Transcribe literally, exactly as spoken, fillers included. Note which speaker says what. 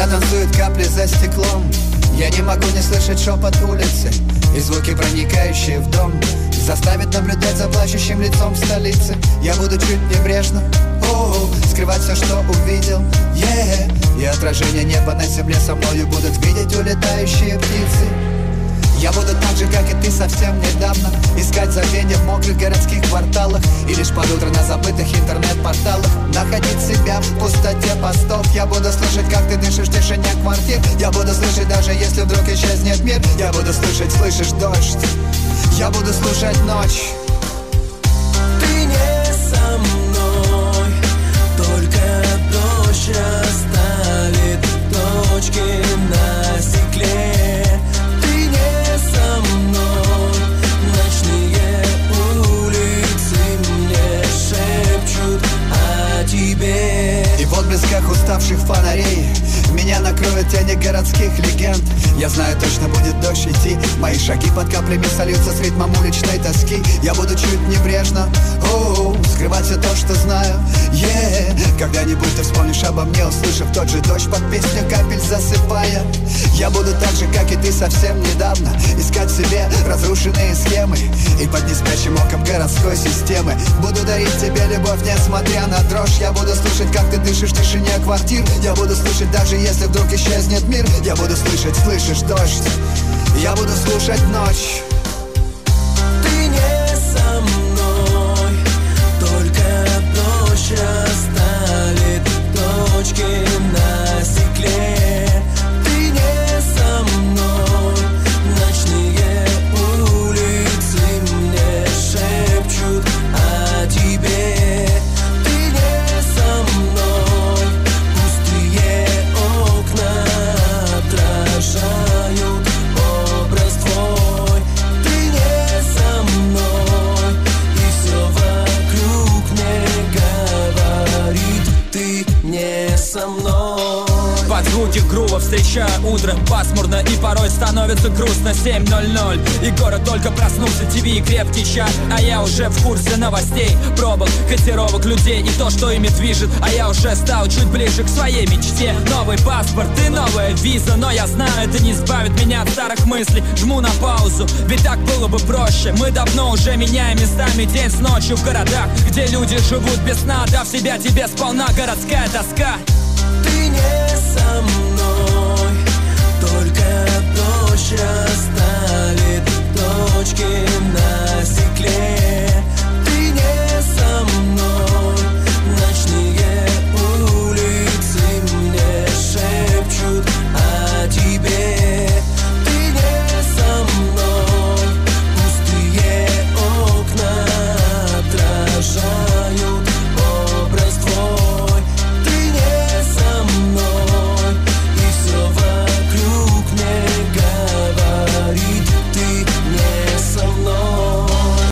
Speaker 1: танцуют капли за стеклом. Я не могу не слышать шепот улицы и звуки, проникающие в дом, заставит наблюдать за плачущим лицом в столице. Я буду чуть небрежно о-о, скрывать все, что увидел, yeah. И отражение неба на земле со мною будут видеть улетающие птицы. Я буду так же, как и ты совсем недавно, искать забвенье в мокрых городских кварталах и лишь под утро на забытых интернет-порталах находить себя в пустоте постов. Я буду слышать, как ты дышишь в тишине квартир. Я буду слышать, даже если вдруг исчезнет мир. Я буду слышать, слышишь дождь. Я буду слушать ночь.
Speaker 2: Ты не со мной, только дождь расставит точки на стекле.
Speaker 1: И в отблесках уставших фонарей меня накроют тени городских легенд. Я знаю, точно будет дождь идти. Мои шаги под каплями сольются с ритмом уличной тоски. Я буду чуть небрежно о-о, скрывать все то, что знаю, yeah. Когда-нибудь ты вспомнишь обо мне, услышав тот же дождь под песню капель засыпая. Я буду так же, как и ты совсем недавно, искать в себе разрушенные схемы и под неспящим оком городской системы буду дарить тебе любовь, несмотря на дрожь. Я буду слушать, как ты дышишь в тишине квартир. Я буду слушать, даже если вдруг исчезнет мир. Я буду слышать, слышишь дождь. Я буду слушать ночь.
Speaker 2: Ты не со мной, только дождь расставит точки на стекле. Ты не со мной, ночные улицы мне шепчут о тебе. Ты не со мной, пустые окна отражают образ твой. Ты не со мной, и все вокруг мне говорит: ты не со мной.
Speaker 3: Под звуки грува встречаю утро. Пасмурно и порой становится грустно. Семь ноль ноль и город только проснулся. ТВ и крепкий чай, а я уже в курсе новостей, пробок, котировок людей и то, что ими движет. А я уже стал чуть ближе к своей мечте. Новый паспорт и новая виза, но я знаю, это не избавит меня от старых мыслей. Жму на паузу, ведь так было бы проще. Мы давно уже меняем местами день с ночью в городах, где люди живут без сна, дав себя тебе сполна. Городская тоска.
Speaker 2: Ты не со мной, только дождь расставит